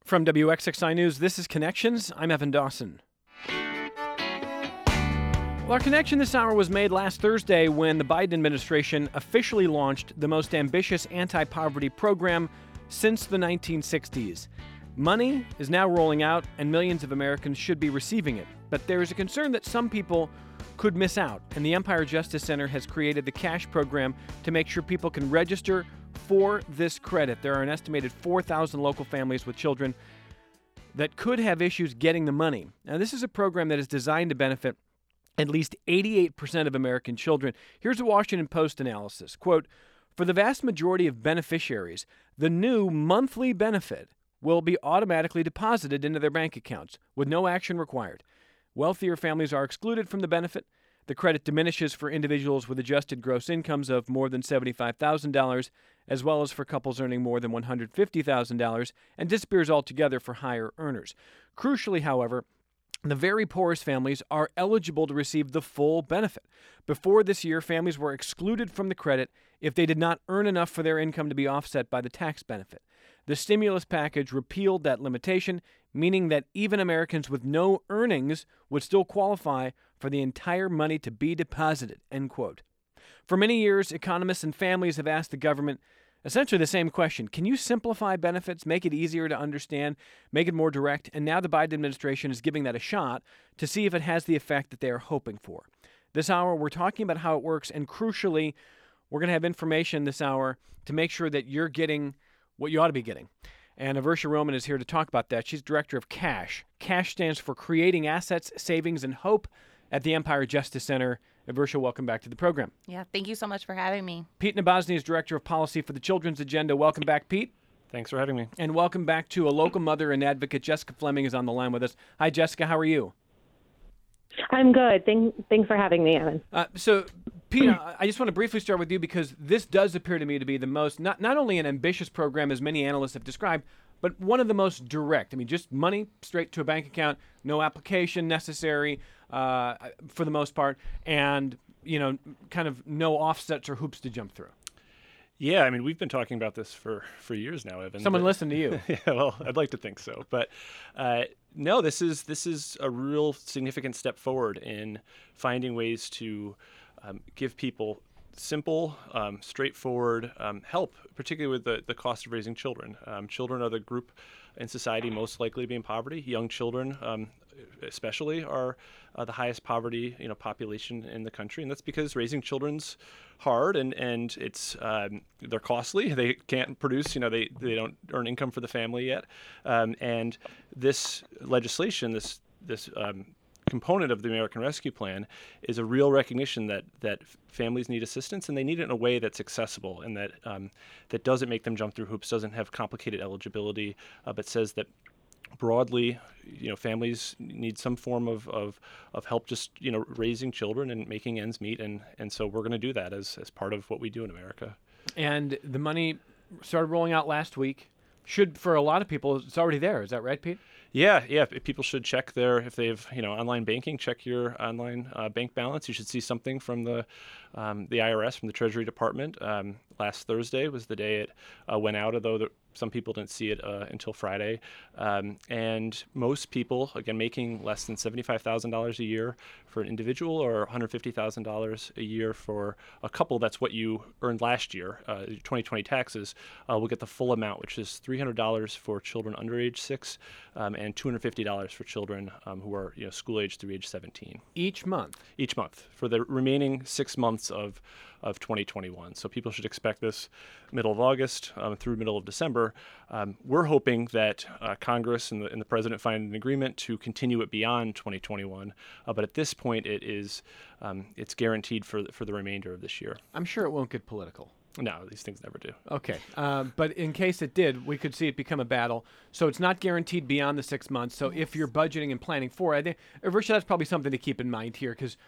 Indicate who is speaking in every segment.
Speaker 1: From WXXI News, this is Connections. I'm Evan Dawson. Well, our connection this hour was made last Thursday when the Biden administration officially launched the most ambitious anti-poverty program since the 1960s. Money is now rolling out, and millions of Americans should be receiving it. But there is a concern that some people could miss out, and the Empire Justice Center has created the CASH program to make sure people can register for this credit. There are an estimated 4,000 local families with children that could have issues getting the money. Now, this is a program that is designed to benefit at least 88% of American children. Here's a Washington Post analysis. Quote, for the vast majority of beneficiaries, the new monthly benefit will be automatically deposited into their bank accounts with no action required. Wealthier families are excluded from the benefit. The credit diminishes for individuals with adjusted gross incomes of more than $75,000, as well as for couples earning more than $150,000, and disappears altogether for higher earners. Crucially, however, the very poorest families are eligible to receive the full benefit. Before this year, families were excluded from the credit if they did not earn enough for their income to be offset by the tax benefit. The stimulus package repealed that limitation, meaning that even Americans with no earnings would still qualify for the entire money to be deposited, end quote. For many years, economists and families have asked the government essentially the same question. Can you simplify benefits, make it easier to understand, make it more direct? And now the Biden administration is giving that a shot to see if it has the effect that they are hoping for. This hour, we're talking about how it works, and crucially, we're going to have information this hour to make sure that you're getting what you ought to be getting. And Aversha Roman is here to talk about that. She's director of CASH. CASH stands for Creating Assets, Savings, and Hope at the Empire Justice Center. Aversha, welcome back to the program.
Speaker 2: Yeah, thank you so much for having me.
Speaker 1: Pete Nabozny is director of policy for the Children's Agenda. Welcome back, Pete.
Speaker 3: Thanks for having me.
Speaker 1: And welcome back to a local mother and advocate. Jessica Fleming is on the line with us. Hi, Jessica. How are you?
Speaker 4: I'm good. Thanks for having me, Evan.
Speaker 1: So, Pete, I just want to briefly start with you because this does appear to me to be the most, not only an ambitious program as many analysts have described, but one of the most direct. I mean, just money straight to a bank account, no application necessary for the most part, and, you know, kind of no offsets or hoops to jump through.
Speaker 3: Yeah, I mean, we've been talking about this for years now, Evan.
Speaker 1: Someone listened to you.
Speaker 3: Yeah, well, I'd like to think so. But no, this is a real significant step forward in finding ways to give people simple, straightforward help, particularly with the cost of raising children. Children are the group in society most likely to be in poverty. Young children especially are the highest poverty population in the country, and that's because raising children's hard and it's they're costly. They can't produce, they don't earn income for the family yet, and this legislation, this component of the American Rescue Plan is a real recognition that families need assistance, and they need it in a way that's accessible and that doesn't make them jump through hoops, doesn't have complicated eligibility, but says that broadly, families need some form of help just, raising children and making ends meet. And so we're going to do that as part of what we do in America.
Speaker 1: And the money started rolling out last week. For a lot of people, it's already there. Is that right, Pete?
Speaker 3: Yeah. People should check if they have, online banking, check your online bank balance. You should see something from the IRS, from the Treasury Department. Last Thursday was the day it went out, although some people didn't see it until Friday. And most people, again, making less than $75,000 a year for an individual or $150,000 a year for a couple, that's what you earned last year. 2020 taxes will get the full amount, which is $300 for children under age 6 and $250 for children who are school age through age 17.
Speaker 1: Each month
Speaker 3: for the remaining 6 months of 2021. So people should expect this middle of August through middle of December. We're hoping that Congress and the president find an agreement to continue it beyond 2021. But at this point, it's guaranteed for the remainder of this year.
Speaker 1: I'm sure it won't get political.
Speaker 3: No, these things never do.
Speaker 1: Okay. But in case it did, we could see it become a battle. So it's not guaranteed beyond the 6 months. So if you're budgeting and planning for it, I think, Aversha, that's probably something to keep in mind here. Because,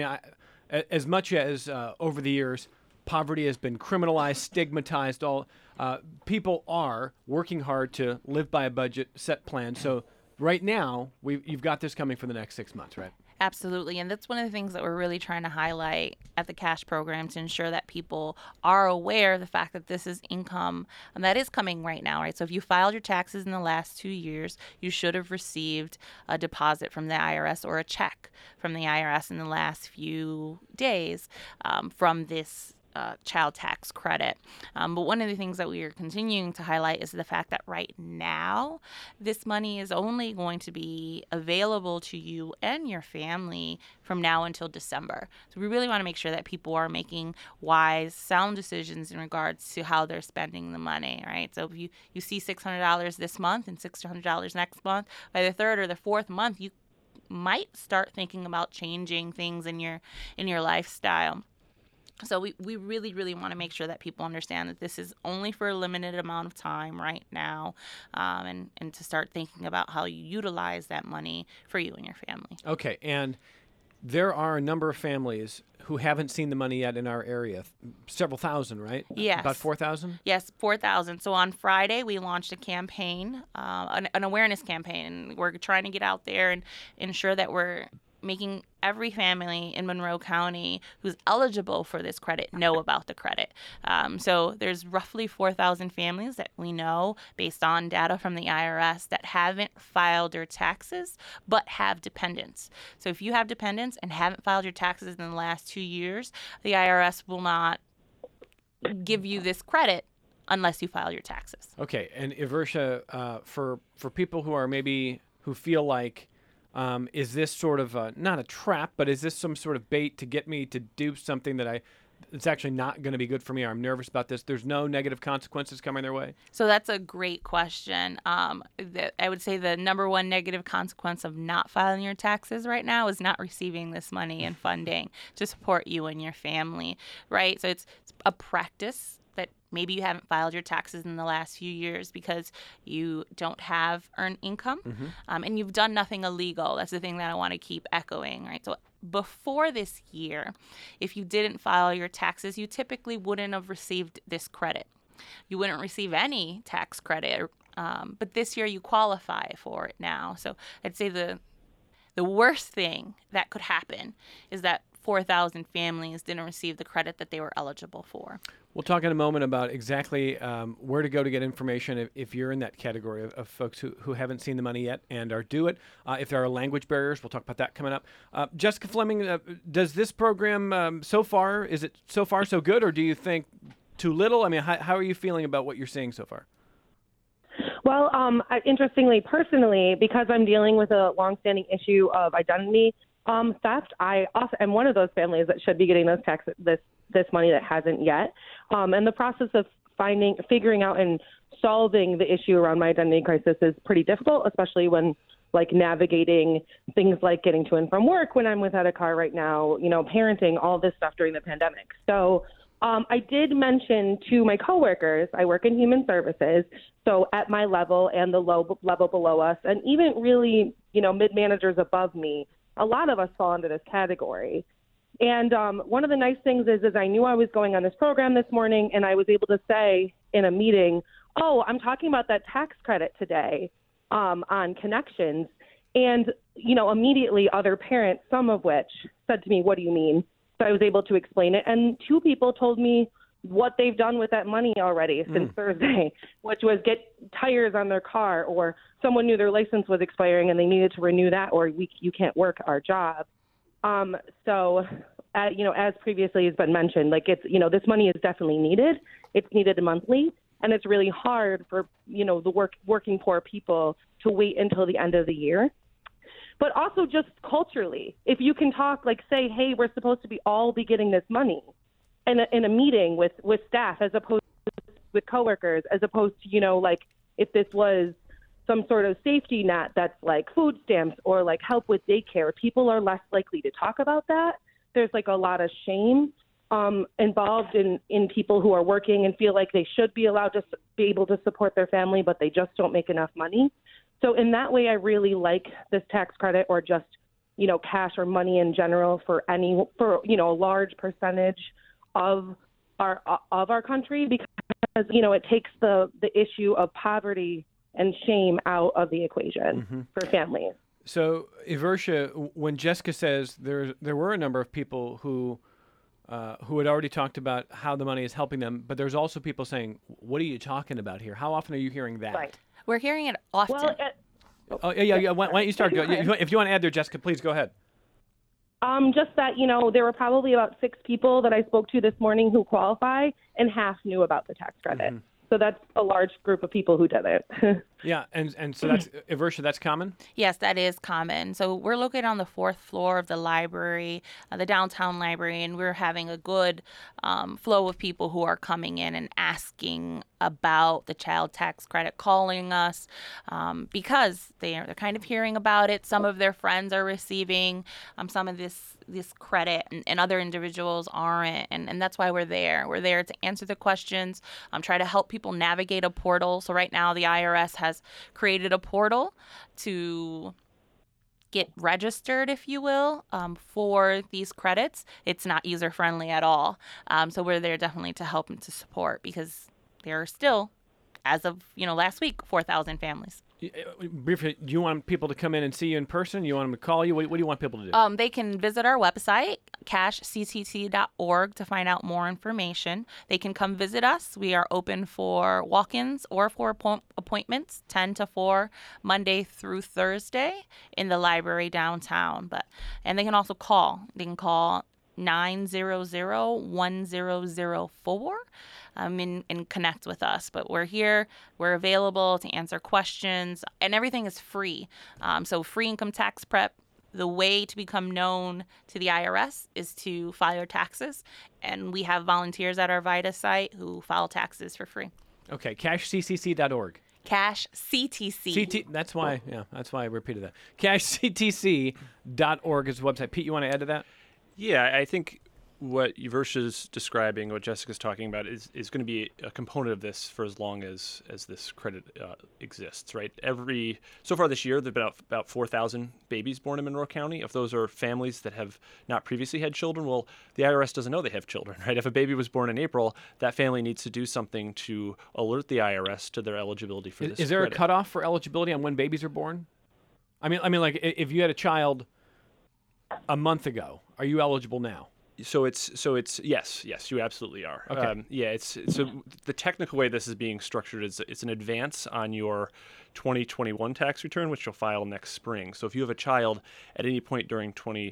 Speaker 1: as much as over the years, poverty has been criminalized, stigmatized, people are working hard to live by a budget, set plans. So right now, you've got this coming for the next 6 months, right?
Speaker 2: Absolutely. And that's one of the things that we're really trying to highlight at the cash program to ensure that people are aware of the fact that this is income that is coming right now, right? So if you filed your taxes in the last 2 years, you should have received a deposit from the IRS or a check from the IRS in the last few days from this child tax credit. But one of the things that we are continuing to highlight is the fact that right now, this money is only going to be available to you and your family from now until December. So we really want to make sure that people are making wise, sound decisions in regards to how they're spending the money, right? So if you see $600 this month and $600 next month, by the third or the fourth month, you might start thinking about changing things in your lifestyle. So we really, really want to make sure that people understand that this is only for a limited amount of time right now, and to start thinking about how you utilize that money for you and your family.
Speaker 1: Okay, and there are a number of families who haven't seen the money yet in our area. Several thousand, right?
Speaker 2: Yes.
Speaker 1: About 4,000?
Speaker 2: Yes, 4,000. So on Friday, we launched a campaign, an awareness campaign. We're trying to get out there and ensure that we're making every family in Monroe County who's eligible for this credit know about the credit. So there's roughly 4,000 families that we know, based on data from the IRS, that haven't filed their taxes but have dependents. So if you have dependents and haven't filed your taxes in the last 2 years, the IRS will not give you this credit unless you file your taxes.
Speaker 1: Okay, and Iversha, for people who feel like, is this sort of not a trap, but is this some sort of bait to get me to do something that it's actually not going to be good for me, or I'm nervous about this? There's no negative consequences coming their way?
Speaker 2: So that's a great question. I would say the number one negative consequence of not filing your taxes right now is not receiving this money and funding to support you and your family, right? So it's a practice that maybe you haven't filed your taxes in the last few years because you don't have earned income, and you've done nothing illegal. That's the thing that I want to keep echoing, right? So before this year, if you didn't file your taxes, you typically wouldn't have received this credit. You wouldn't receive any tax credit, but this year you qualify for it now. So I'd say the worst thing that could happen is that 4,000 families didn't receive the credit that they were eligible for.
Speaker 1: We'll talk in a moment about exactly where to go to get information if you're in that category of folks who haven't seen the money yet and are due it. If there are language barriers, we'll talk about that coming up. Jessica Fleming, does this program so far so good, or do you think too little? I mean, how are you feeling about what you're seeing so far?
Speaker 4: Well, interestingly, personally, because I'm dealing with a longstanding issue of identity theft, I also am one of those families that should be getting this money that hasn't yet. And the process of figuring out and solving the issue around my identity crisis is pretty difficult, especially when navigating things like getting to and from work when I'm without a car right now, parenting, all this stuff during the pandemic. So I did mention to my coworkers, I work in human services, so at my level and the low level below us, and even really, mid-managers above me, a lot of us fall into this category. And one of the nice things is I knew I was going on this program this morning, and I was able to say in a meeting, oh, I'm talking about that tax credit today on Connections. And, immediately other parents, some of which said to me, what do you mean? So I was able to explain it. And 2 people told me what they've done with that money already since Thursday, which was get tires on their car, or someone knew their license was expiring and they needed to renew that, or you can't work our job. As previously has been mentioned, this money is definitely needed. It's needed monthly, and it's really hard for, the working poor people to wait until the end of the year. But also just culturally, if you can talk, say, hey, we're supposed to all be getting this money in a meeting with staff, as opposed to with coworkers, as opposed to, if this was some sort of safety net that's like food stamps or help with daycare, people are less likely to talk about that. There's a lot of shame involved in people who are working and feel like they should be allowed to be able to support their family, but they just don't make enough money. So in that way, I really like this tax credit, or just, cash or money in general for a large percentage of our country, because, it takes the issue of poverty and shame out of the equation for families.
Speaker 1: So, Eversha, when Jessica says there were a number of people who had already talked about how the money is helping them, but there's also people saying, "What are you talking about here?" How often are you hearing that?
Speaker 4: Right.
Speaker 2: We're hearing it often.
Speaker 1: Oh, yeah. Why don't you start? If you want to add there, Jessica, please go ahead.
Speaker 4: Just that, there were probably about 6 people that I spoke to this morning who qualify, and half knew about the tax credit.
Speaker 1: Mm-hmm.
Speaker 4: So that's a large group of people who didn't.
Speaker 1: Yeah, and so that's, Eversha, that's common?
Speaker 2: Yes, that is common. So we're located on the 4th floor of the library, the downtown library, and we're having a good flow of people who are coming in and asking about the child tax credit, calling us because they're kind of hearing about it. Some of their friends are receiving some of this credit, and other individuals aren't, and that's why we're there. We're there to answer the questions, try to help people navigate a portal. So right now the IRS has created a portal to get registered, if you will, for these credits. It's not user-friendly at all. So we're there definitely to help and to support, because there are still, as of last week, 4,000 families.
Speaker 1: Briefly, do you want people to come in and see you in person? You want them to call you? What do you want people to do?
Speaker 2: They can visit our website, cashctc.org, to find out more information. They can come visit us. We are open for walk-ins or for appointments, 10 to 4, Monday through Thursday in the library downtown. And they can also call. They can call 900-1004 and connect with us. But we're here, we're available to answer questions, and everything is free. So free income tax prep. The way to become known to the IRS is to file your taxes, and we have volunteers at our VITA site who file taxes for free.
Speaker 1: Okay, cashctc.org.
Speaker 2: CashCTC.
Speaker 1: That's why I repeated that. Cashctc.org is the website. Pete, you want to add to that?
Speaker 3: Yeah, I think what Eversha's describing, what Jessica's talking about, is going to be a component of this for as long as this credit exists, right? So far this year, there have been about 4,000 babies born in Monroe County. If those are families that have not previously had children, well, the IRS doesn't know they have children, right? If a baby was born in April, that family needs to do something to alert the IRS to their eligibility for this
Speaker 1: Is there
Speaker 3: credit.
Speaker 1: a cutoff for eligibility on when babies are born? I mean, like if you had a child a month ago, are you eligible now?
Speaker 3: So it's yes, you absolutely are.
Speaker 1: Okay.
Speaker 3: So the technical way this is being structured is it's an advance on your 2021 tax return, which you'll file next spring. So if you have a child at any point during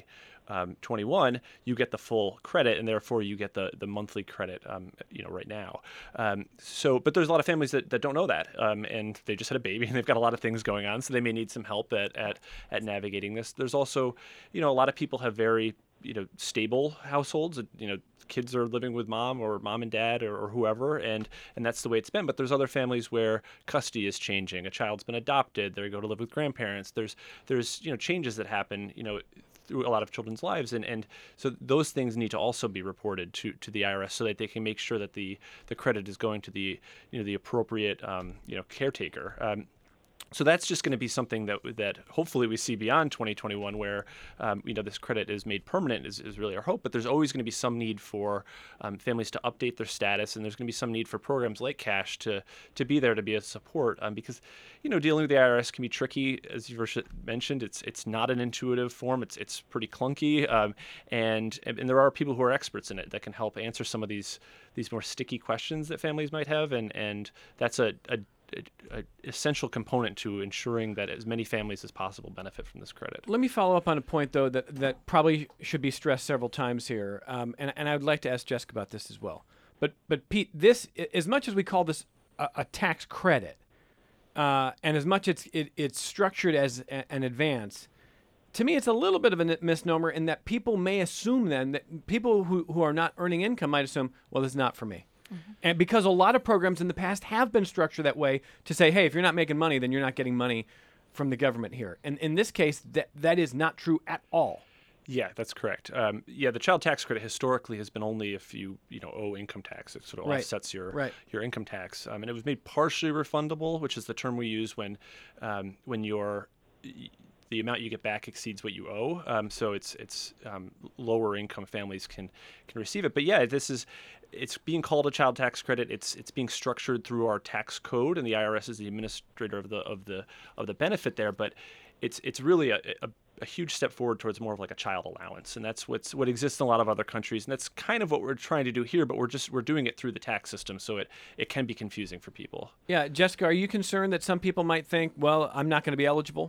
Speaker 3: 2021, you get the full credit, and therefore you get the monthly credit, right now. But there's a lot of families that don't know that, and they just had a baby and they've got a lot of things going on, so they may need some help at navigating this. There's also, a lot of people have very stable households. Kids are living with mom or mom and dad or whoever, and that's the way it's been. But there's other families where custody is changing. A child's been adopted. They go to live with grandparents. There's changes that happen through a lot of children's lives, and so those things need to also be reported to the IRS so that they can make sure that the credit is going to the the appropriate caretaker. So that's just going to be something that hopefully we see beyond 2021, where this credit is made permanent is really our hope. But there's always going to be some need for families to update their status, and there's going to be some need for programs like Cash to be there to be a support, because dealing with the IRS can be tricky, as you mentioned. It's not an intuitive form. It's pretty clunky, and there are people who are experts in it that can help answer some of these more sticky questions that families might have, and that's a essential component to ensuring that as many families as possible benefit from this credit.
Speaker 1: Let me follow up on a point, though, that probably should be stressed several times here, and I would like to ask Jessica about this as well. But Pete, this, as much as we call this a tax credit, and as much it's structured as an advance, to me it's a little bit of a misnomer in that people may assume then that people who are not earning income might assume, well, this is not for me. Mm-hmm. And because a lot of programs in the past have been structured that way to say, hey, if you're not making money, then you're not getting money from the government here. And in this case, that is not true at all.
Speaker 3: Yeah, that's correct. The child tax credit historically has been only if you owe income tax. It sort of offsets your income tax, and it was made partially refundable, which is the term we use when the amount you get back exceeds what you owe. So it's lower income families can receive it. But yeah, it's being called a child tax credit. It's being structured through our tax code, and the IRS is the administrator of the benefit there. But it's really a huge step forward towards more of like a child allowance, and that's what exists in a lot of other countries, and that's kind of what we're trying to do here, but we're doing it through the tax system, so it can be confusing for people.
Speaker 1: Yeah, Jessica, are you concerned that some people might think, well, I'm not going to be eligible?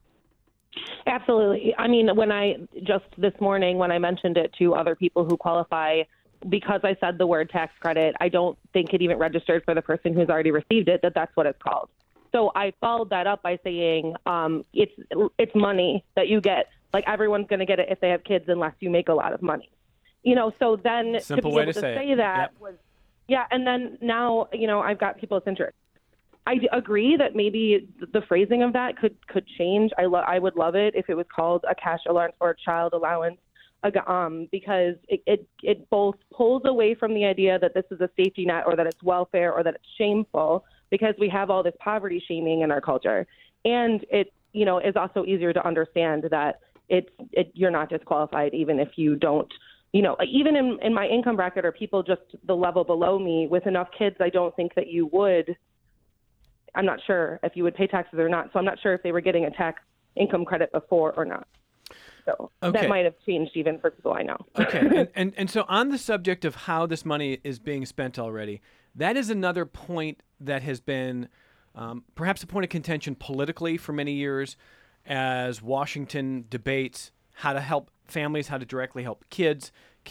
Speaker 4: Absolutely. I mean, just this morning when I mentioned it to other people who qualify, because I said the word tax credit, I don't think it even registered for the person who's already received it, that's what it's called. So I followed that up by saying it's money that you get. Like, everyone's going to get it if they have kids unless you make a lot of money. So then
Speaker 1: Simple
Speaker 4: to be
Speaker 1: way
Speaker 4: able
Speaker 1: to
Speaker 4: to
Speaker 1: say
Speaker 4: that
Speaker 1: Yep.
Speaker 4: was, yeah. And then now, I've got people's interest. I agree that maybe the phrasing of that could change. I would love it if it was called a cash allowance or a child allowance, because it both pulls away from the idea that this is a safety net or that it's welfare or that it's shameful, because we have all this poverty shaming in our culture. And it, is also easier to understand that you're not disqualified even if you don't, even in my income bracket or people just the level below me with enough kids, I don't think that you would. I'm not sure if you would pay taxes or not. So I'm not sure if they were getting a tax income credit before or not. So that might have changed even for people I know.
Speaker 1: Okay. And so on the subject of how this money is being spent already, that is another point that has been perhaps a point of contention politically for many years as Washington debates how to help families, how to directly help kids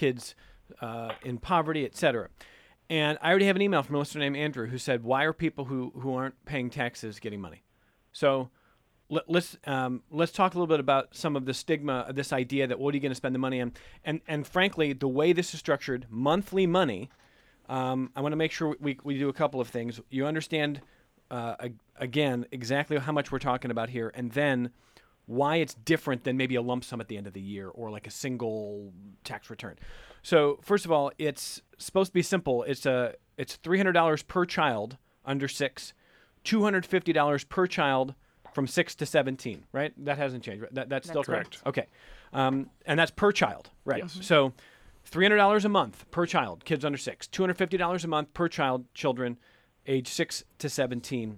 Speaker 1: in poverty, et cetera. And I already have an email from a listener named Andrew who said, why are people who aren't paying taxes getting money? So let's talk a little bit about some of the stigma of this idea that what are you going to spend the money on? And frankly, the way this is structured, monthly money, I want to make sure we do a couple of things. You understand, again, exactly how much we're talking about here, and then why it's different than maybe a lump sum at the end of the year or like a single tax return. So first of all, it's supposed to be simple. It's $300 per child under 6, $250 per child from 6 to 17, right? That hasn't changed. Right? That's still correct. Okay. And that's per child, right?
Speaker 3: Yes.
Speaker 1: So $300 a month per child, kids under 6, $250 a month per child, children age 6 to 17.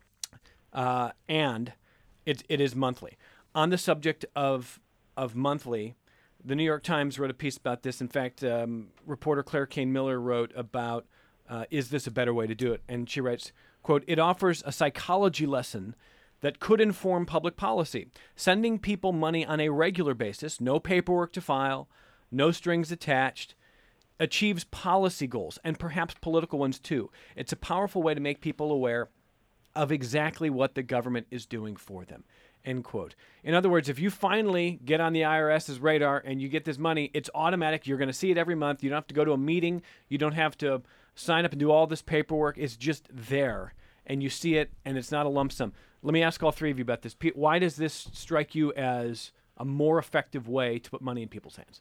Speaker 1: And it is monthly. On the subject of monthly, the New York Times wrote a piece about this. In fact, reporter Claire Kane Miller wrote about, is this a better way to do it? And she writes, quote, "It offers a psychology lesson that could inform public policy. Sending people money on a regular basis, no paperwork to file, no strings attached, achieves policy goals and perhaps political ones too. It's a powerful way to make people aware of exactly what the government is doing for them." End quote. In other words, if you finally get on the IRS's radar and you get this money, it's automatic. You're going to see it every month. You don't have to go to a meeting. You don't have to sign up and do all this paperwork. It's just there, and you see it, and it's not a lump sum. Let me ask all three of you about this. Pete, why does this strike you as a more effective way to put money in people's hands?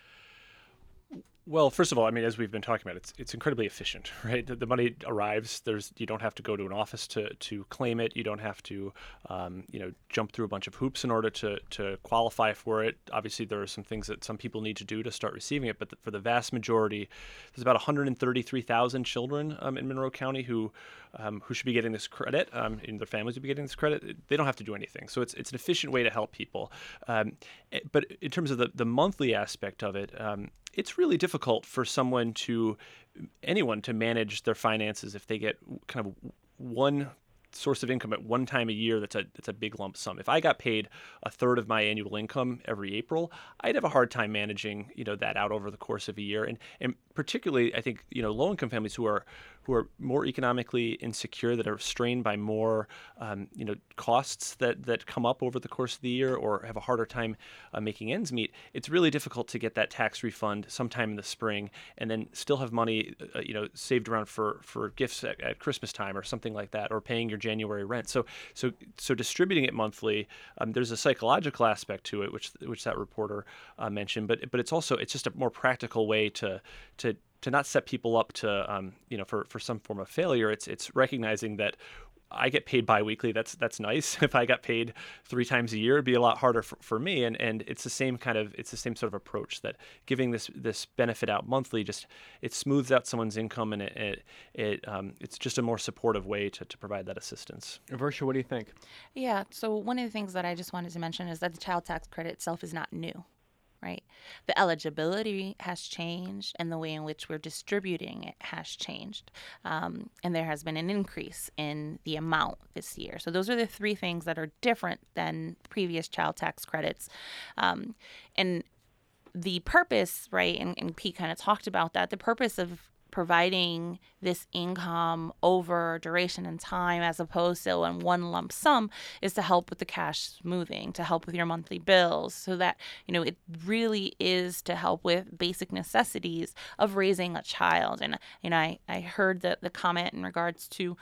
Speaker 3: Well, first of all, I mean, as we've been talking about, it's incredibly efficient, right? The money arrives. You don't have to go to an office to claim it. You don't have to, jump through a bunch of hoops in order to qualify for it. Obviously, there are some things that some people need to do to start receiving it, but for the vast majority, there's about 133,000 children in Monroe County who should be getting this credit, and their families would be getting this credit. They don't have to do anything, so it's an efficient way to help people. But in terms of the monthly aspect of it, it's really difficult for anyone to manage their finances if they get kind of one source of income at one time a year that's a big lump sum. If I got paid a third of my annual income every April, I'd have a hard time managing that out over the course of a year. And particularly, I think low-income families who are more economically insecure, that are strained by more costs that come up over the course of the year, or have a harder time making ends meet. It's really difficult to get that tax refund sometime in the spring and then still have money saved around for gifts at Christmas time or something like that, or paying your January rent. So distributing it monthly, there's a psychological aspect to it, which that reporter mentioned, but it's just a more practical way to not set people up to for some form of failure. It's recognizing that I get paid biweekly. That's nice. If I got paid 3 times a year, it'd be a lot harder for me. And it's the same sort of approach, that giving this benefit out monthly, it smooths out someone's income, and it's just a more supportive way to provide that assistance.
Speaker 1: Versha, what do you think?
Speaker 2: Yeah. So one of the things that I just wanted to mention is that the child tax credit itself is not new. Right. The eligibility has changed, and the way in which we're distributing it has changed. And there has been an increase in the amount this year. So those are the 3 things that are different than previous child tax credits. And the purpose, right, and Pete kind of talked about that, the purpose of providing this income over duration and time as opposed to in one lump sum is to help with the cash smoothing, to help with your monthly bills, so that, it really is to help with basic necessities of raising a child. And, I heard the comment in regards to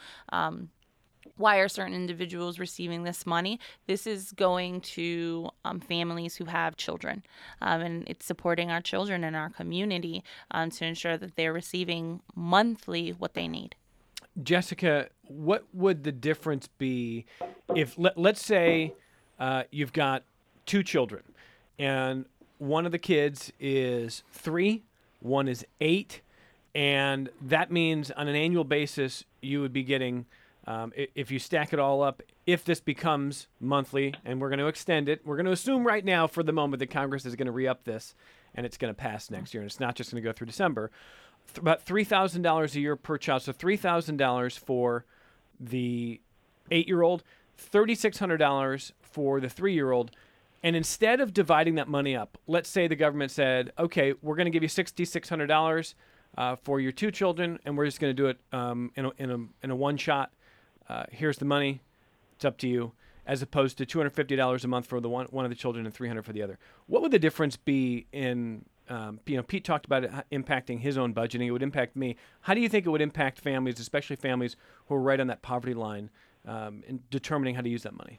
Speaker 2: why are certain individuals receiving this money? This is going to families who have children, and it's supporting our children in our community to ensure that they're receiving monthly what they need.
Speaker 1: Jessica, what would the difference be if, let's say, you've got 2 children, and one of the kids is 3, one is 8, and that means on an annual basis you would be getting, if you stack it all up, if this becomes monthly, and we're going to extend it, we're going to assume right now for the moment that Congress is going to re-up this and it's going to pass next year, and it's not just going to go through December, about $3,000 a year per child. So $3,000 for the 8-year-old, $3,600 for the 3-year-old. And instead of dividing that money up, let's say the government said, okay, we're going to give you $6,600 for your 2 children, and we're just going to do it in a one shot. Here's the money. It's up to you, as opposed to $250 a month for the one of the children and $300 for the other. What would the difference be in, Pete talked about it impacting his own budgeting. It would impact me. How do you think it would impact families, especially families who are right on that poverty line, in determining how to use that money?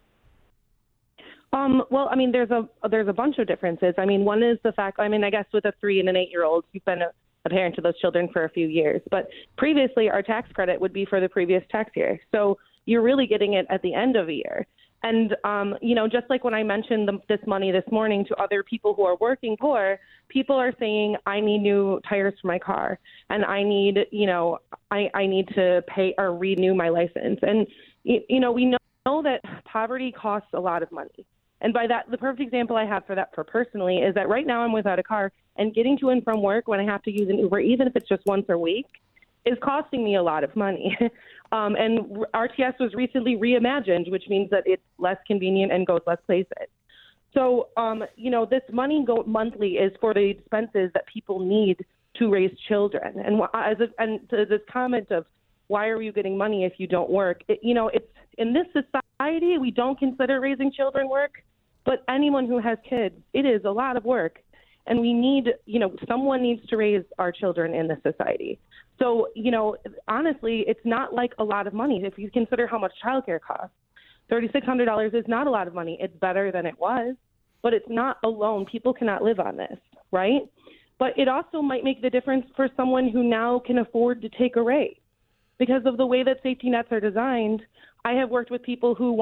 Speaker 4: Well, there's a bunch of differences. One is the fact, I guess with a 3 and an 8-year-old, you've been a parent to those children for a few years. But previously, our tax credit would be for the previous tax year. So you're really getting it at the end of a year. And, just like when I mentioned this money this morning to other people who are working poor, people are saying, I need new tires for my car, and I need, I need to pay or renew my license. And, we know that poverty costs a lot of money. And by that, the perfect example I have for that personally is that right now I'm without a car, and getting to and from work when I have to use an Uber, even if it's just once a week, is costing me a lot of money. And RTS was recently reimagined, which means that it's less convenient and goes less places. So, this money monthly is for the expenses that people need to raise children. And to this comment of why are you getting money if you don't work? It's in this society, we don't consider raising children work, but anyone who has kids, it is a lot of work. And we need, someone needs to raise our children in this society. So, honestly, it's not like a lot of money. If you consider how much childcare costs, $3,600 is not a lot of money. It's better than it was, but it's not alone. People cannot live on this, right? But it also might make the difference for someone who now can afford to take a raise. Because of the way that safety nets are designed, I have worked with people who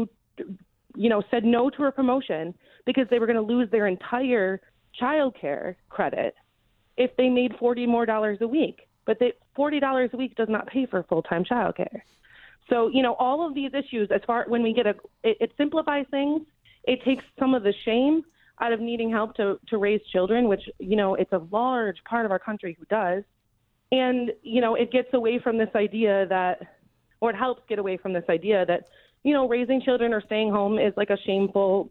Speaker 4: said no to a promotion because they were going to lose their entire childcare credit if they made $40 more a week. But $40 a week does not pay for full-time childcare. So, all of these issues, when we get it simplifies things. It takes some of the shame out of needing help to raise children, which, it's a large part of our country who does. And, it gets away from this idea or it helps get away from this idea that, raising children or staying home is like a shameful,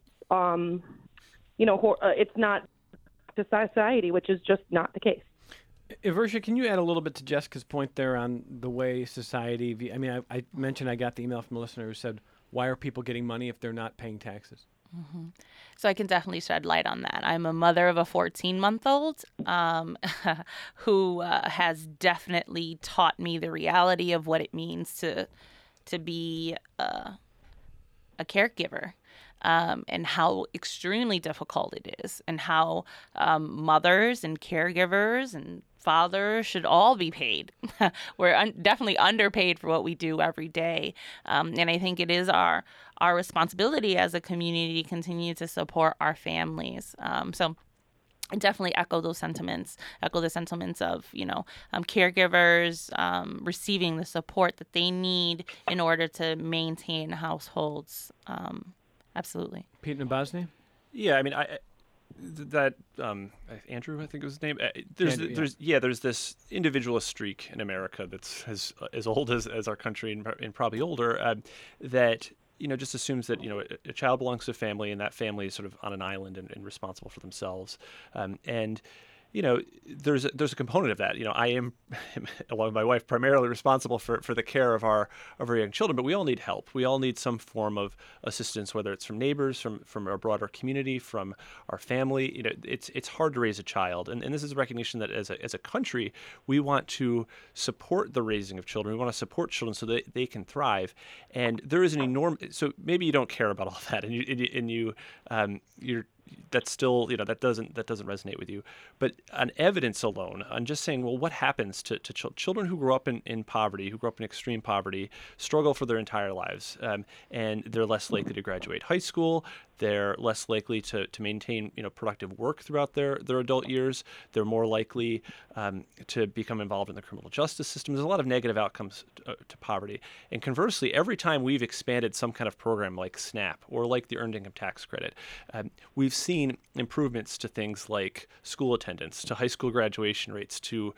Speaker 4: it's not to society, which is just not the case.
Speaker 1: Versha, can you add a little bit to Jessica's point there on the way society I mentioned I got the email from a listener who said, why are people getting money if they're not paying taxes?
Speaker 2: Mm-hmm. So I can definitely shed light on that. I'm a mother of a 14-month-old who has definitely taught me the reality of what it means to be a caregiver. and how extremely difficult it is, and how mothers and caregivers and fathers should all be paid. We're definitely underpaid for what we do every day. And I think it is our responsibility as a community to continue to support our families. So I definitely echo the sentiments of, caregivers receiving the support that they need in order to maintain households. Absolutely.
Speaker 1: Pete Nabozny?
Speaker 3: Yeah, I mean, Andrew, I think was his name. There's this individualist streak in America that's as old as our country and probably older, that just assumes that a child belongs to a family, and that family is sort of on an island and responsible for themselves. And there's a component of that. I am, along with my wife, primarily responsible for the care of our young children, but we all need help. We all need some form of assistance, whether it's from neighbors, from our broader community, from our family. It's hard to raise a child, and this is a recognition that as a country, we want to support the raising of children. We want to support children so that they can thrive. And there is an enormous. So maybe you don't care about all that, and you're. That's still, that doesn't resonate with you. But on evidence alone, on just saying, well, what happens to children who grow up in poverty, who grow up in extreme poverty, struggle for their entire lives, and they're less likely to graduate high school. They're less likely to maintain productive work throughout their adult years. They're more likely to become involved in the criminal justice system. There's a lot of negative outcomes to poverty. And conversely, every time we've expanded some kind of program like SNAP or like the Earned Income Tax Credit, we've seen improvements to things like school attendance, to high school graduation rates, to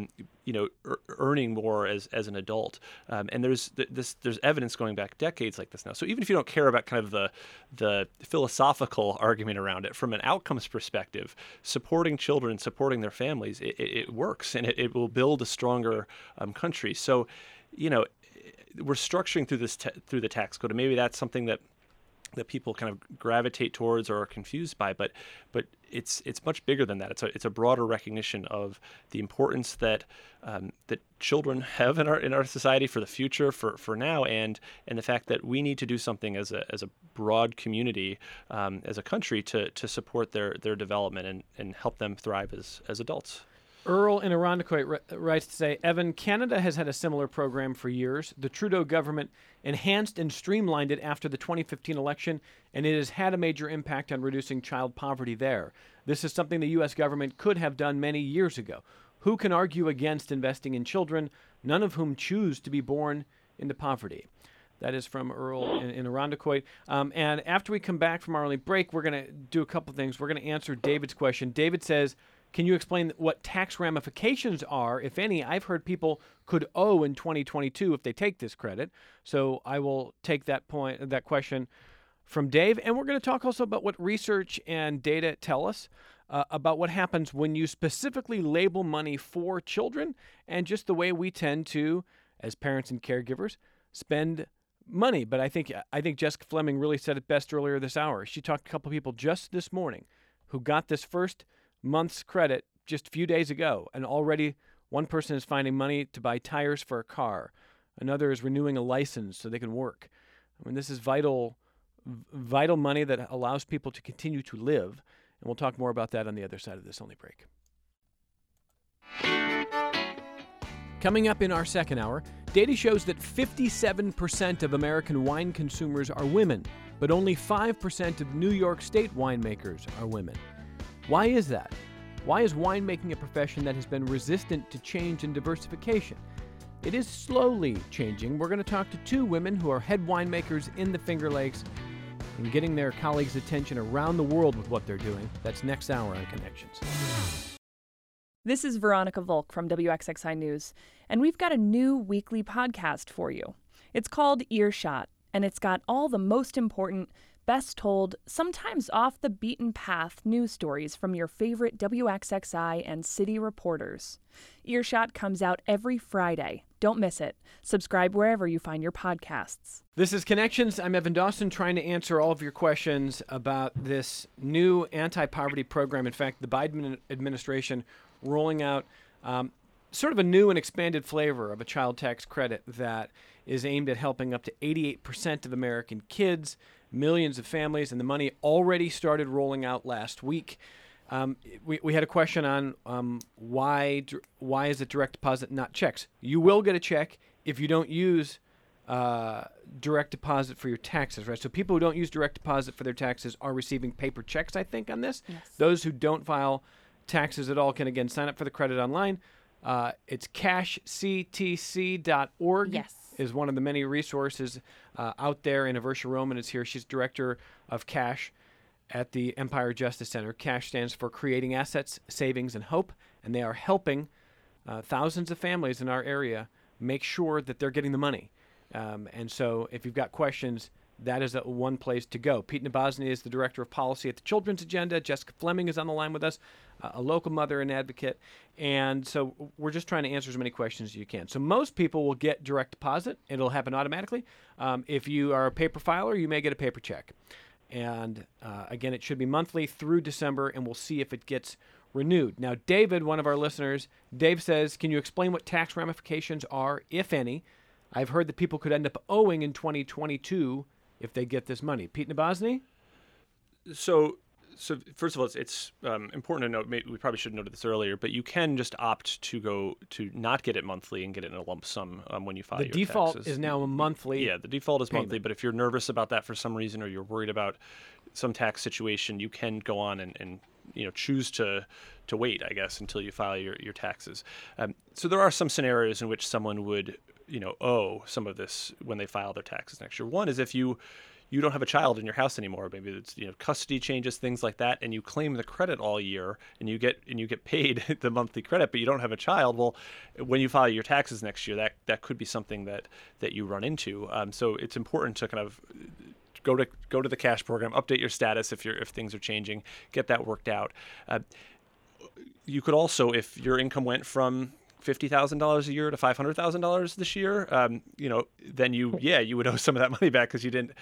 Speaker 3: earning more as an adult. And there's evidence going back decades like this now. So even if you don't care about kind of the philosophical argument around it, from an outcomes perspective, supporting children, supporting their families, it works, and it will build a stronger country. So, we're structuring through the tax code, and maybe that's something that people kind of gravitate towards or are confused by, but it's much bigger than that. It's a broader recognition of the importance that children have in our society for the future, for now, and the fact that we need to do something as a broad community, as a country, to support their development and help them thrive as adults.
Speaker 1: Earl in Irondequoit writes to say, Evan, Canada has had a similar program for years. The Trudeau government enhanced and streamlined it after the 2015 election, and it has had a major impact on reducing child poverty there. This is something the U.S. government could have done many years ago. Who can argue against investing in children, none of whom choose to be born into poverty? That is from Earl in Irondequoit. And after we come back from our early break, we're going to do a couple things. We're going to answer David's question. David says, can you explain what tax ramifications are, if any? I've heard people could owe in 2022 if they take this credit. So I will take that question from Dave. And we're going to talk also about what research and data tell us about what happens when you specifically label money for children, and just the way we tend to, as parents and caregivers, spend money. But I think Jessica Fleming really said it best earlier this hour. She talked to a couple of people just this morning who got this first month's credit just a few days ago, and already one person is finding money to buy tires for a car. Another is renewing a license so they can work. I mean, this is vital money that allows people to continue to live, and we'll talk more about that on the other side of this only break. Coming up in our second hour, data shows that 57% of American wine consumers are women, but only 5% of New York State winemakers are women. Why is that? Why is winemaking a profession that has been resistant to change and diversification? It is slowly changing. We're going to talk to two women who are head winemakers in the Finger Lakes and getting their colleagues' attention around the world with what they're doing. That's next hour on Connections.
Speaker 5: This is Veronica Volk from WXXI News, and we've got a new weekly podcast for you. It's called Earshot, and it's got all the most important, best told, sometimes off the beaten path news stories from your favorite WXXI and city reporters. Earshot comes out every Friday. Don't miss it. Subscribe wherever you find your podcasts.
Speaker 1: This is Connections. I'm Evan Dawson, trying to answer all of your questions about this new anti-poverty program. In fact, the Biden administration rolling out sort of a new and expanded flavor of a child tax credit that is aimed at helping up to 88% of American kids millions of families, and the money already started rolling out last week. We had a question on why is it direct deposit, not checks? You will get a check if you don't use direct deposit for your taxes, right? So people who don't use direct deposit for their taxes are receiving paper checks, I think, on this.
Speaker 2: Yes.
Speaker 1: Those who don't file taxes at all can, again, sign up for the credit online. It's cashctc.org.
Speaker 2: Yes.
Speaker 1: Is one of the many resources out there. And Aversia Roman is here. She's director of Cash at the Empire Justice Center. Cash stands for Creating Assets, Savings, and Hope, and they are helping thousands of families in our area make sure that they're getting the money. And so if you've got questions, that is one place to go. Pete Nabozny is the Director of Policy at the Children's Agenda. Jessica Fleming is on the line with us, a local mother and advocate. And so we're just trying to answer as many questions as you can. So most people will get direct deposit. It'll happen automatically. If you are a paper filer, you may get a paper check. And again, it should be monthly through December, and we'll see if it gets renewed. Now, David, one of our listeners, Dave says, can you explain what tax ramifications are, if any? I've heard that people could end up owing in 2022 if they get this money. Pete Nabozny?
Speaker 3: So first of all, it's important to note, we probably should have noted this earlier, but you can just opt to not get it monthly and get it in a lump sum when you file your taxes.
Speaker 1: The default is now a monthly.
Speaker 3: Yeah, the default is monthly,
Speaker 1: payment.
Speaker 3: But if you're nervous about that for some reason, or you're worried about some tax situation, you can go on and choose to wait, I guess, until you file your taxes. So there are some scenarios in which someone would owe some of this when they file their taxes next year. One is if you don't have a child in your house anymore, maybe it's custody changes, things like that, and you claim the credit all year and you get paid the monthly credit, but you don't have a child. Well, when you file your taxes next year, that could be something that you run into. So it's important to kind of go to the cash program, update your status if things are changing, get that worked out. You could also, if your income went from $50,000 a year to $500,000 this year, then you would owe some of that money back because you didn't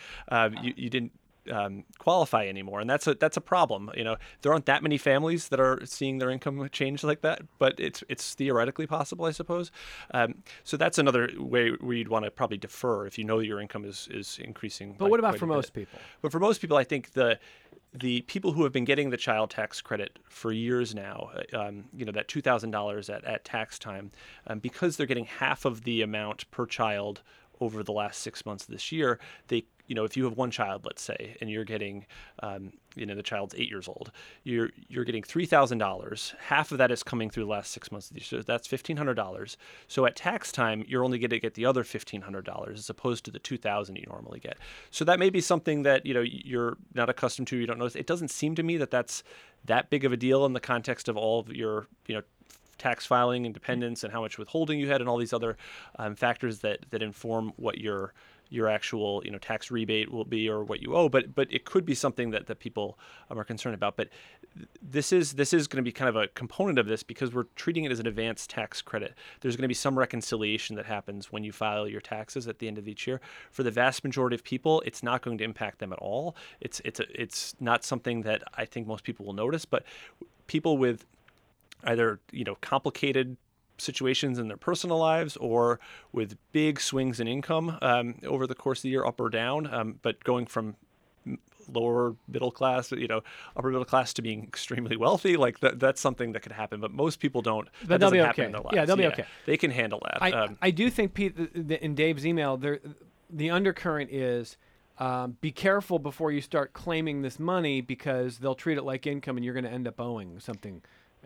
Speaker 3: qualify anymore, and that's a problem. There aren't that many families that are seeing their income change like that, but it's theoretically possible, I suppose. So that's another way where you'd want to probably defer if you know your income is increasing.
Speaker 1: But what about for most people?
Speaker 3: But for most people, I think the people who have been getting the child tax credit for years now, that $2,000 at tax time, because they're getting half of the amount per child over the last 6 months of this year, if you have one child, let's say, and you're getting, the child's 8 years old, you're getting $3,000. Half of that is coming through the last 6 months of the year, so that's $1,500. So at tax time, you're only going to get the other $1,500 as opposed to the $2,000 you normally get. So that may be something that you're not accustomed to, you don't notice. It doesn't seem to me that that's that big of a deal in the context of all of your tax filing independence and how much withholding you had and all these other factors that inform what your actual tax rebate will be or what you owe, but it could be something that people are concerned about. But this is going to be kind of a component of this because we're treating it as an advanced tax credit. There's going to be some reconciliation that happens when you file your taxes at the end of each year. For the vast majority of people, it's not going to impact them at all. It's not something that I think most people will notice, but people with either complicated situations in their personal lives or with big swings in income over the course of the year, up or down, but going from lower middle class, upper middle class to being extremely wealthy, like that's something that could happen. But most people don't.
Speaker 1: But they'll be okay. Yeah, they'll be okay.
Speaker 3: They can handle that.
Speaker 1: I do think, Pete, in Dave's email, the undercurrent is be careful before you start claiming this money because they'll treat it like income and you're going to end up owing something.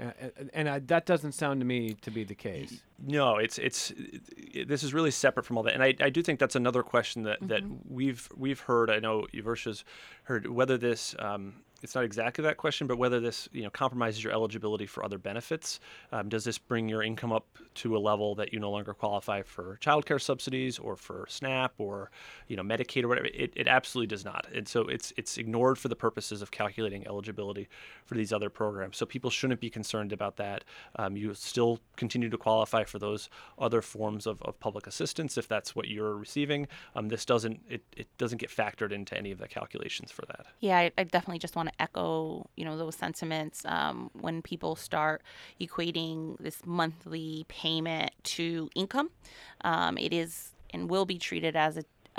Speaker 1: And that doesn't sound to me to be the case.
Speaker 3: No, this is really separate from all that. And I do think that's another question that we've heard. I know Aversia's heard whether this it's not exactly that question, but whether this compromises your eligibility for other benefits. Does this bring your income up to a level that you no longer qualify for child care subsidies or for SNAP or Medicaid or whatever? It absolutely does not. And so it's ignored for the purposes of calculating eligibility for these other programs. So people shouldn't be concerned about that. You still continue to qualify for those other forms of public assistance if that's what you're receiving. This doesn't get factored into any of the calculations for that.
Speaker 2: Yeah, I definitely just want to echo those sentiments. When people start equating this monthly payment to income, it is and will be treated as a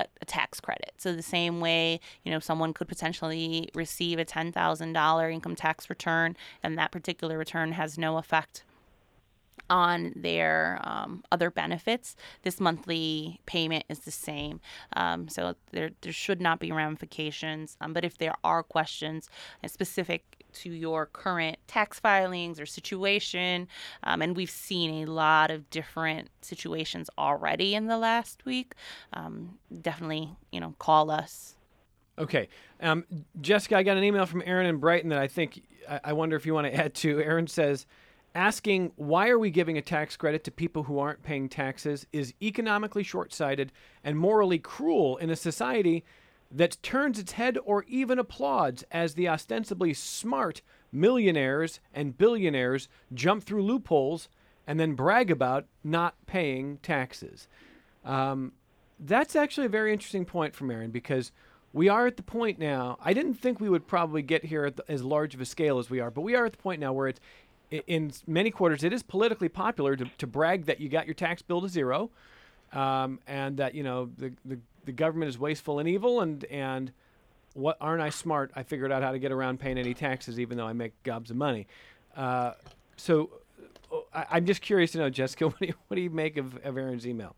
Speaker 2: a tax credit. So the same way, someone could potentially receive a $10,000 income tax return, and that particular return has no effect on their other benefits, this monthly payment is the same. So there should not be ramifications. But if there are questions specific to your current tax filings or situation, and we've seen a lot of different situations already in the last week, definitely, call us.
Speaker 1: Okay. Jessica, I got an email from Aaron in Brighton that I wonder if you want to add to. Aaron says, asking why are we giving a tax credit to people who aren't paying taxes is economically short-sighted and morally cruel in a society that turns its head or even applauds as the ostensibly smart millionaires and billionaires jump through loopholes and then brag about not paying taxes. That's actually a very interesting point from Aaron, because we are at the point now, I didn't think we would probably get here at as large of a scale as we are, but we are at the point now where it's, in many quarters, it is politically popular to brag that you got your tax bill to zero, and that, the government is wasteful and evil, and what aren't I smart? I figured out how to get around paying any taxes, even though I make gobs of money. So I'm just curious to know, Jessica, what do you make of Aaron's email?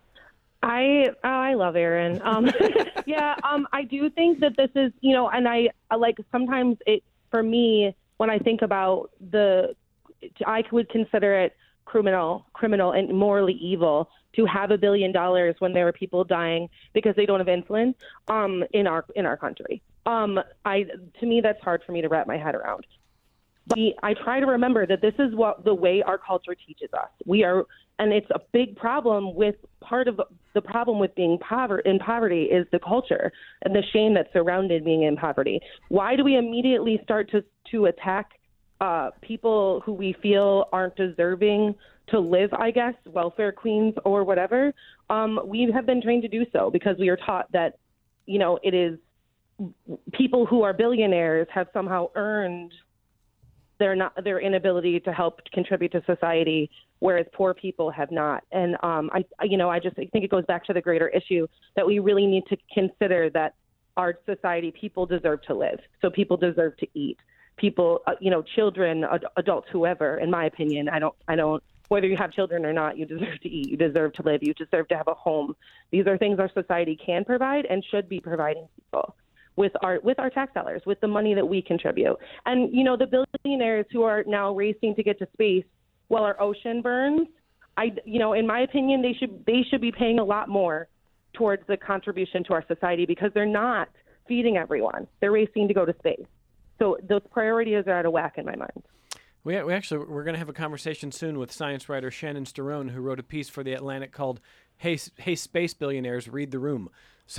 Speaker 4: I love Aaron. Yeah, I do think that this is, and I like sometimes for me, when I think about I would consider it criminal and morally evil to have $1 billion when there are people dying because they don't have insulin in our country. To me, that's hard for me to wrap my head around. But I try to remember that this is the way our culture teaches us. And it's a big problem with part of the problem with being in poverty is the culture and the shame that's surrounded being in poverty. Why do we immediately start to attack people who we feel aren't deserving to live, I guess, welfare queens or whatever? We have been trained to do so because we are taught that, it is people who are billionaires have somehow earned their inability to help contribute to society, whereas poor people have not. And I just think it goes back to the greater issue that we really need to consider that our society, people deserve to live. So people deserve to eat. People, children, adults, whoever, in my opinion, I don't, whether you have children or not, you deserve to eat, you deserve to live, you deserve to have a home. These are things our society can provide and should be providing people with our tax dollars, with the money that we contribute. And, the billionaires who are now racing to get to space while our ocean burns, in my opinion, they should be paying a lot more towards the contribution to our society because they're not feeding everyone. They're racing to go to space. So those priorities are out of whack in my mind.
Speaker 1: We're going to have a conversation soon with science writer Shannon Sterone, who wrote a piece for The Atlantic called Hey Space Billionaires, Read the Room. So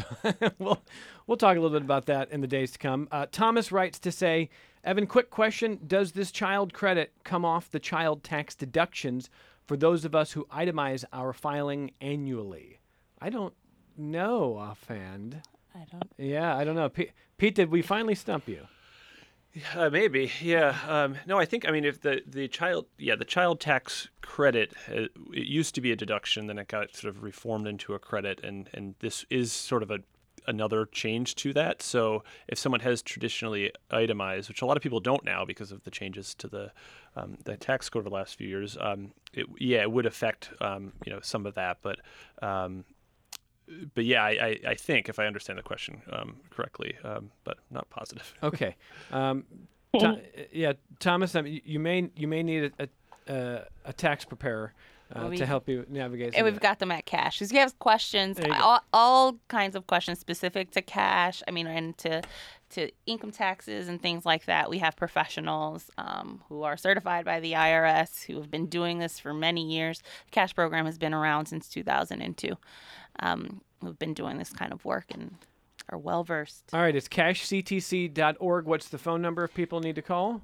Speaker 1: we'll talk a little bit about that in the days to come. Thomas writes to say, Evan, quick question. Does this child credit come off the child tax deductions for those of us who itemize our filing annually? I don't know offhand. I don't know. Pete, did we finally stump you?
Speaker 3: Maybe, yeah. No, I think, if the child tax credit, it used to be a deduction, then it got sort of reformed into a credit, and this is sort of another change to that. So if someone has traditionally itemized, which a lot of people don't now because of the changes to the tax code over the last few years, it would affect some of that, but yeah, I think if I understand the question correctly, but not positive.
Speaker 1: Okay, Thomas, you may need a tax preparer to help you navigate.
Speaker 2: And we've got them at Cash. If you have questions, all kinds of questions specific to cash, and to income taxes and things like that, we have professionals who are certified by the IRS who have been doing this for many years. The Cash program has been around since 2002. Who've been doing this kind of work and are well-versed.
Speaker 1: All right, it's cashctc.org. What's the phone number if people need to call?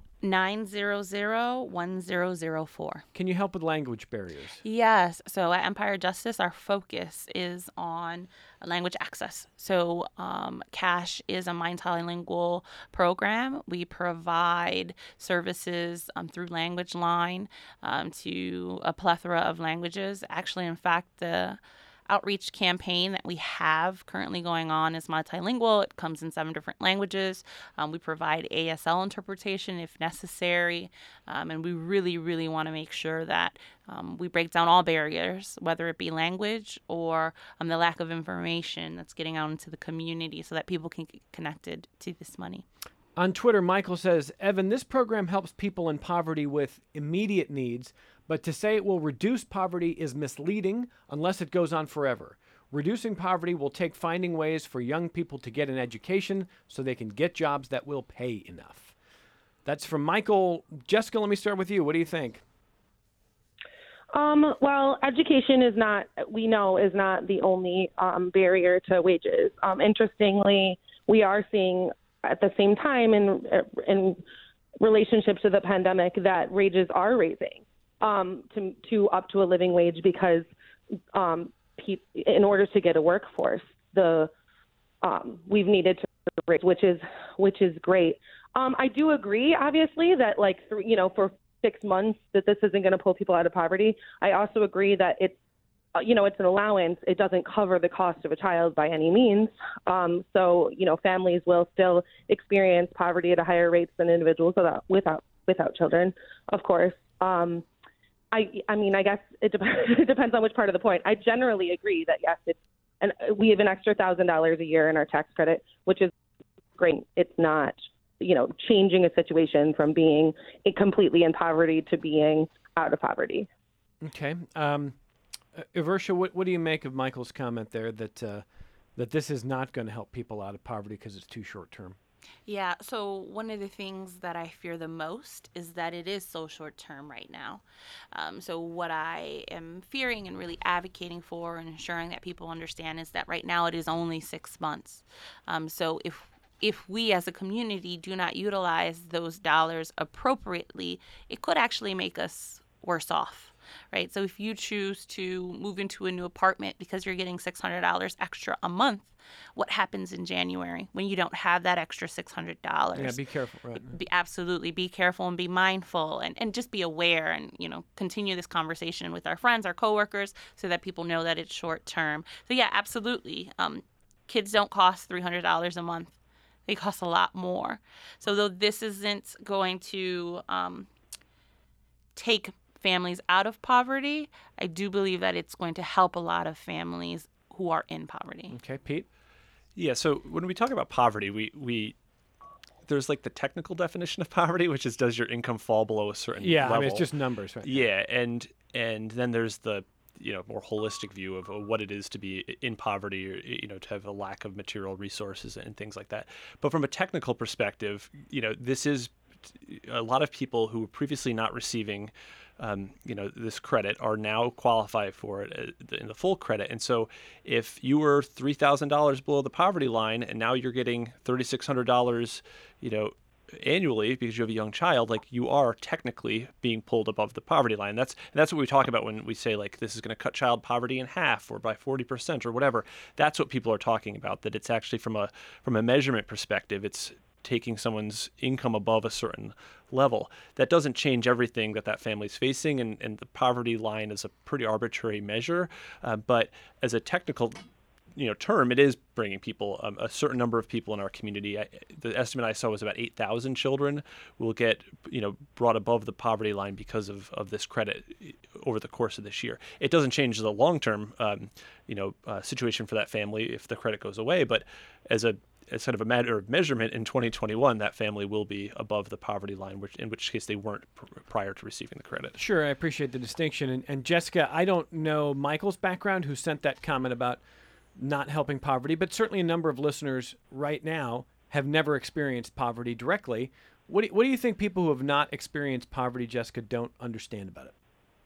Speaker 2: 900-1004.
Speaker 1: Can you help with language barriers?
Speaker 2: Yes. So at Empire Justice, our focus is on language access. So Cash is a multilingual program. We provide services through Language Line to a plethora of languages. Actually, in fact, outreach campaign that we have currently going on is multilingual. It comes in 7 different languages. We provide ASL interpretation if necessary. And we really, really want to make sure that we break down all barriers, whether it be language or the lack of information that's getting out into the community so that people can get connected to this money.
Speaker 1: On Twitter, Michael says, Evan, this program helps people in poverty with immediate needs, but to say it will reduce poverty is misleading unless it goes on forever. Reducing poverty will take finding ways for young people to get an education so they can get jobs that will pay enough. That's from Michael. Jessica, let me start with you. What do you think?
Speaker 4: Well, education is not the only barrier to wages. Interestingly, we are seeing at the same time in relationship to the pandemic that wages are raising to up to a living wage because in order to get a workforce, we've needed to raise, which is great. I do agree, obviously, that for 6 months that this isn't going to pull people out of poverty. I also agree that it's an allowance. It doesn't cover the cost of a child by any means. So families will still experience poverty at a higher rate than individuals without children, of course. I guess it depends on which part of the point. I generally agree that yes, we have an extra $1,000 a year in our tax credit, which is great. It's not changing a situation from being completely in poverty to being out of poverty.
Speaker 1: Okay. Iversha, what do you make of Michael's comment there that this is not going to help people out of poverty because it's too short term?
Speaker 2: Yeah, so one of the things that I fear the most is that it is so short term right now. So what I am fearing and really advocating for and ensuring that people understand is that right now it is only 6 months. So if we as a community do not utilize those dollars appropriately, it could actually make us worse off. Right. So if you choose to move into a new apartment because you're getting $600 extra a month, what happens in January when you don't have that extra $600?
Speaker 1: Yeah, be careful. Right.
Speaker 2: Absolutely. Be careful and be mindful and just be aware and, continue this conversation with our friends, our coworkers, so that people know that it's short term. So, yeah, absolutely. Kids don't cost $300 a month. They cost a lot more. So though this isn't going to take families out of poverty, I do believe that it's going to help a lot of families who are in poverty.
Speaker 1: Okay, Pete?
Speaker 3: Yeah, so when we talk about poverty, we there's like the technical definition of poverty, which is does your income fall below a certain level?
Speaker 1: Yeah, it's just numbers, right?
Speaker 3: Yeah, and then there's the more holistic view of what it is to be in poverty, or to have a lack of material resources and things like that. But from a technical perspective, this is a lot of people who were previously not receiving this credit are now qualified for it in the full credit. And so if you were $3,000 below the poverty line and now you're getting $3,600, annually because you have a young child, like you are technically being pulled above the poverty line. That's what we talk about when we say like this is going to cut child poverty in half or by 40% or whatever. That's what people are talking about, that it's actually from a measurement perspective, it's taking someone's income above a certain level. That doesn't change everything that family's facing, and the poverty line is a pretty arbitrary measure. But as a technical term, it is bringing people, a certain number of people in our community. The estimate I saw was about 8,000 children will get, brought above the poverty line because of this credit over the course of this year. It doesn't change the long-term, situation for that family if the credit goes away, but as sort of a matter of measurement in 2021, that family will be above the poverty line, in which case they weren't prior to receiving the credit.
Speaker 1: Sure, I appreciate the distinction. And Jessica, I don't know Michael's background who sent that comment about not helping poverty, but certainly a number of listeners right now have never experienced poverty directly. What do you think people who have not experienced poverty, Jessica, don't understand about it?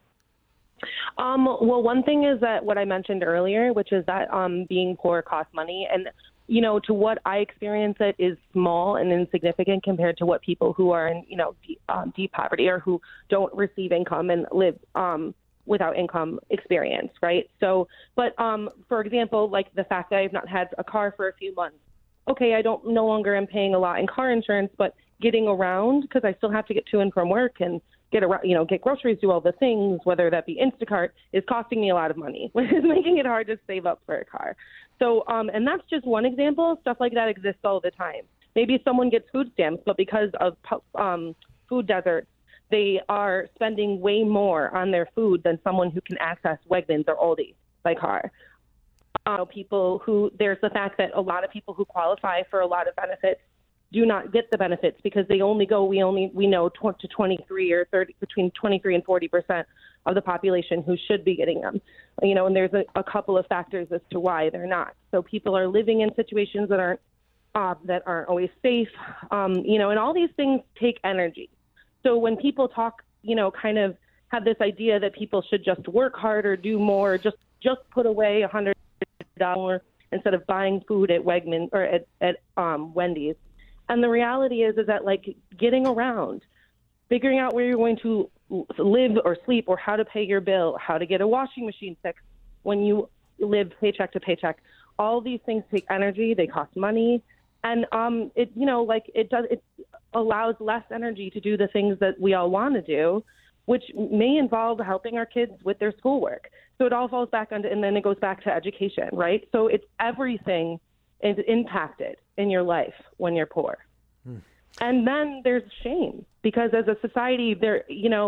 Speaker 4: Well, one thing is that what I mentioned earlier, which is that being poor costs money. And, to what I experience, it is small and insignificant compared to what people who are in, deep poverty or who don't receive income and live without income experience, right? So, but for example, like the fact that I've not had a car for a few months. Okay, I no longer am paying a lot in car insurance, but getting around, because I still have to get to and from work and get around, get groceries, do all the things, whether that be Instacart, is costing me a lot of money, which is making it hard to save up for a car. So, and that's just one example. Stuff like that exists all the time. Maybe someone gets food stamps, but because of food deserts, they are spending way more on their food than someone who can access Wegmans or Aldi by car. There's the fact that a lot of people who qualify for a lot of benefits do not get the benefits because they only go, we know to 23 or 30, between 23 and 40% of the population who should be getting them, and there's a couple of factors as to why they're not. So people are living in situations that aren't always safe, and all these things take energy. So when people talk, kind of have this idea that people should just work harder, do more, just put away $100 instead of buying food at Wegmans or at Wendy's. And the reality is that like getting around, figuring out where you're going to live or sleep or how to pay your bill, how to get a washing machine fixed when you live paycheck to paycheck, all these things take energy, they cost money. And it allows less energy to do the things that we all want to do, which may involve helping our kids with their schoolwork. So it all falls back and then it goes back to education, right? So it's everything is impacted in your life when you're poor. And then there's shame because as a society, there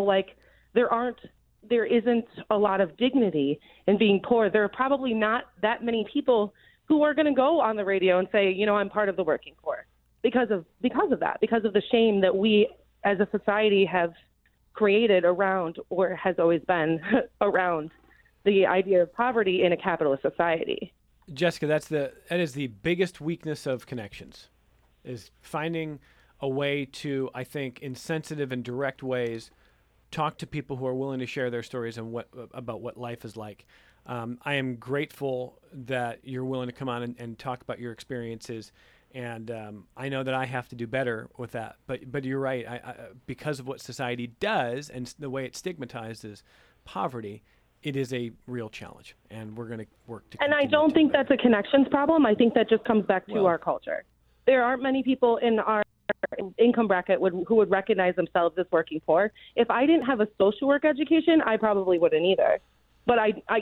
Speaker 4: isn't a lot of dignity in being poor. There are probably not that many people who are going to go on the radio and say, I'm part of the working poor because of the shame that we as a society have created around, or has always been around, the idea of poverty in a capitalist society.
Speaker 1: Jessica, that is the biggest weakness of Connections, is finding a way to, I think, in sensitive and direct ways, talk to people who are willing to share their stories and about what life is like. I am grateful that you're willing to come on and talk about your experiences, and I know that I have to do better with that. But you're right. I because of what society does and the way it stigmatizes poverty, it is a real challenge, and we're going to work to.
Speaker 4: And I don't think that's a Connections problem. I think that just comes back to our culture. There aren't many people in our income bracket who would recognize themselves as working poor. If I didn't have a social work education, I probably wouldn't either. But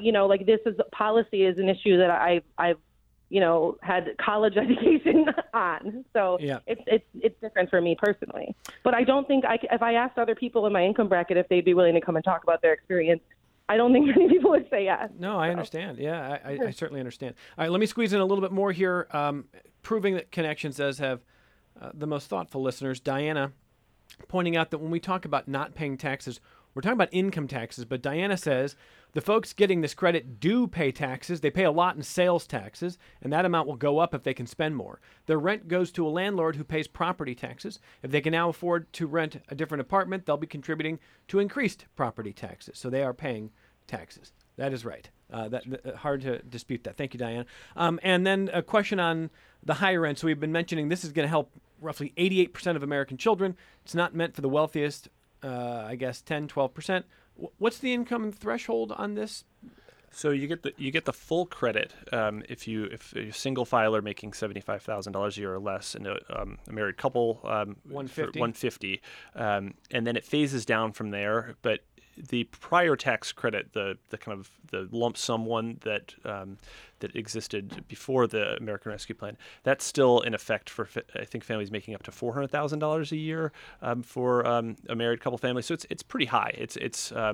Speaker 4: policy is an issue that I've had college education on. So yeah. It's different for me personally. But I don't think if I asked other people in my income bracket if they'd be willing to come and talk about their experience, I don't think many people would say yes.
Speaker 1: No, I understand. Yeah, I certainly understand. All right, let me squeeze in a little bit more here, proving that Connections does have the most thoughtful listeners. Diana pointing out that when we talk about not paying taxes, we're talking about income taxes, but Diana says the folks getting this credit do pay taxes. They pay a lot in sales taxes, and that amount will go up if they can spend more. Their rent goes to a landlord who pays property taxes. If they can now afford to rent a different apartment, they'll be contributing to increased property taxes. So they are paying taxes. That is right. Hard to dispute that. Thank you, Diana. And then a question on the higher end. So we've been mentioning this is going to help roughly 88% of American children. It's not meant for the wealthiest, 10, 12%. What's the income threshold on this?
Speaker 3: So you get the full credit if you're a single filer making $75,000 a year or less, and a married couple $150, and then it phases down from there. But the prior tax credit, the kind of the lump sum one that existed before the American Rescue Plan, that's still in effect for I think families making up to $400,000 a year for a married couple family. So it's pretty high. It's a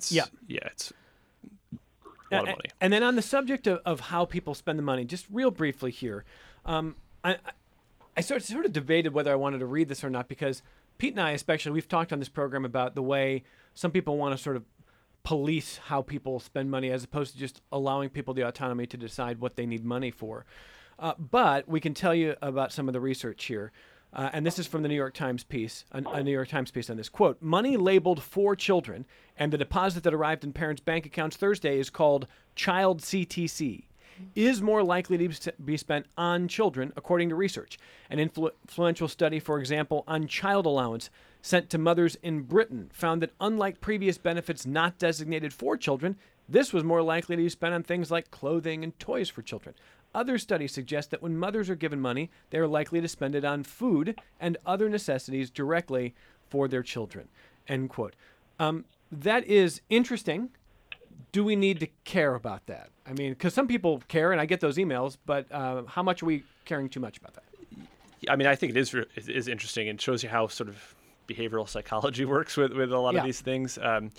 Speaker 3: lot of money.
Speaker 1: And then on the subject of how people spend the money, just real briefly here, I sort of debated whether I wanted to read this or not, because Pete and I especially, we've talked on this program about the way some people want to sort of police how people spend money as opposed to just allowing people the autonomy to decide what they need money for. But we can tell you about some of the research here. And this is from the New York Times piece, a New York Times piece on this. Quote, money labeled for children and the deposit that arrived in parents' bank accounts Thursday is called Child CTC, is more likely to be spent on children, according to research. An influential study, for example, on child allowance sent to mothers in Britain found that unlike previous benefits not designated for children, this was more likely to be spent on things like clothing and toys for children. Other studies suggest that when mothers are given money, they are likely to spend it on food and other necessities directly for their children. end quote. That is interesting. Do we need to care about that? I mean, because some people care, and I get those emails, but how much are we caring too much about that?
Speaker 3: I mean, I think it is interesting and shows you how sort of behavioral psychology works with a lot of these things.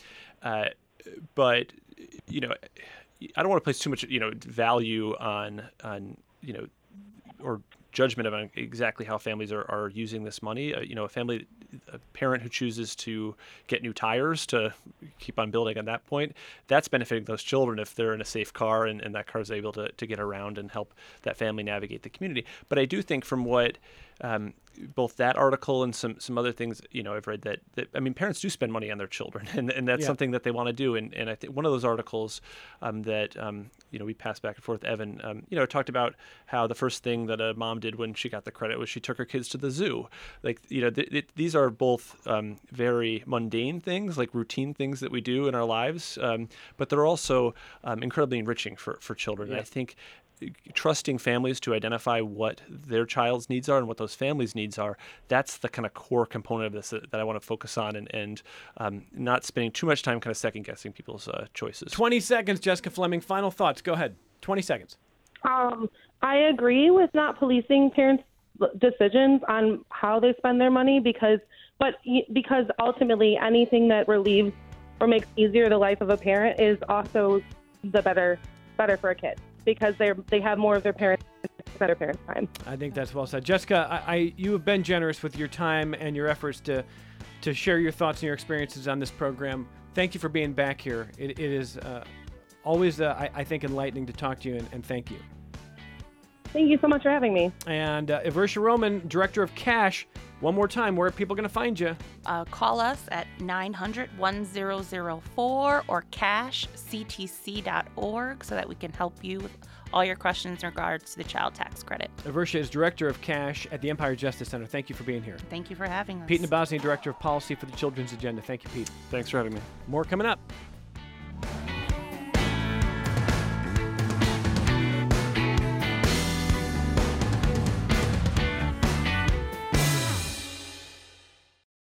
Speaker 3: But, you know, I don't want to place too much, value on or judgment of exactly how families are using this money. A parent who chooses to get new tires to keep on building on that point, that's benefiting those children if they're in a safe car and that car is able to get around and help that family navigate the community. But I do think from what both that article and some other things, I've read that parents do spend money on their children, and that's something that they want to do. And I think one of those articles that we passed back and forth, Evan, talked about how the first thing that a mom did when she got the credit was she took her kids to the zoo. Like, these are both very mundane things, like routine things that we do in our lives, but they're also incredibly enriching for children.
Speaker 1: Yeah.
Speaker 3: And I think trusting families to identify what their child's needs are and what those families' needs are, that's the kind of core component of this that I want to focus on, and not spending too much time kind of second-guessing people's choices.
Speaker 1: 20 seconds, Jessica Fleming. Final thoughts. Go ahead. 20 seconds.
Speaker 4: I agree with not policing parents' decisions on how they spend their money because ultimately anything that relieves or makes easier the life of a parent is also the better for a kid, because they have more of their parents' better parents' time.
Speaker 1: I think that's well said. Jessica, you have been generous with your time and your efforts to share your thoughts and your experiences on this program. Thank you for being back here. It is always, I think, enlightening to talk to you, and thank you.
Speaker 4: Thank you so much for having me.
Speaker 1: And Eversha Roman, Director of Cash, one more time, where are people going to find you?
Speaker 2: Call us at 900-1004 or cashctc.org so that we can help you with all your questions in regards to the child tax credit.
Speaker 1: Eversha is Director of Cash at the Empire Justice Center. Thank you for being here.
Speaker 2: Thank you for having us.
Speaker 1: Pete Nabozny, Director of Policy for the Children's Agenda. Thank you, Pete.
Speaker 3: Thanks for having me.
Speaker 1: More coming up.